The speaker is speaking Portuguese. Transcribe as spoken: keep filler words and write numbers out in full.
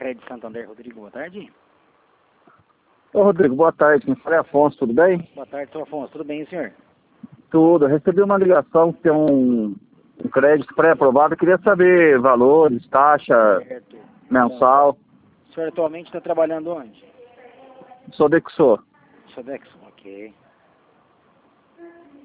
Crédito Santander, Rodrigo, boa tarde. Ô Rodrigo, boa tarde. Me fala, é Afonso, tudo bem? Boa tarde, seu Afonso. Tudo bem, senhor? Tudo. Eu recebi uma ligação que tem um, um crédito pré-aprovado. Eu queria saber valores, taxa Certo. mensal. O senhor atualmente está trabalhando onde? Sou de que sou. Sodexo, ok.